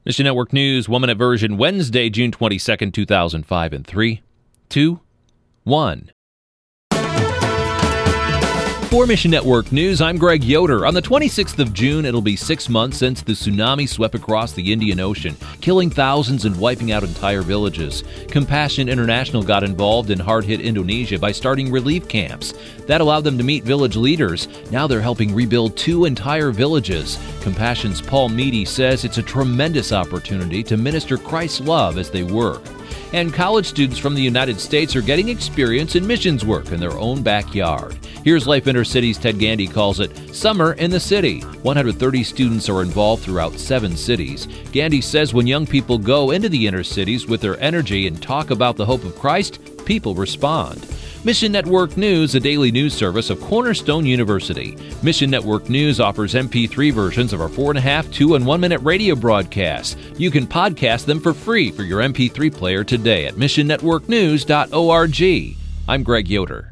Mission Network News, 1 minute version, Wednesday, June 22nd, 2005, in 3, 2, 1. For Mission Network News, I'm Greg Yoder. On the 26th of June, it'll be 6 months since the tsunami swept across the Indian Ocean, killing thousands and wiping out entire villages. Compassion International got involved in hard-hit Indonesia by starting relief camps. That allowed them to meet village leaders. Now they're helping rebuild 2 entire villages. Compassion's Paul Meady says it's a tremendous opportunity to minister Christ's love as they work. And college students from the United States are getting experience in missions work in their own backyard. Here's Life Intercity's Ted Gandy calls it Summer in the City. 130 students are involved throughout 7 cities. Gandy says when young people go into the inner cities with their energy and talk about the hope of Christ, people respond. Mission Network News, a daily news service of Cornerstone University. Mission Network News offers MP3 versions of our 4.5, 2, and 1 minute radio broadcasts. You can podcast them for free for your MP3 player today at missionnetworknews.org. I'm Greg Yoder.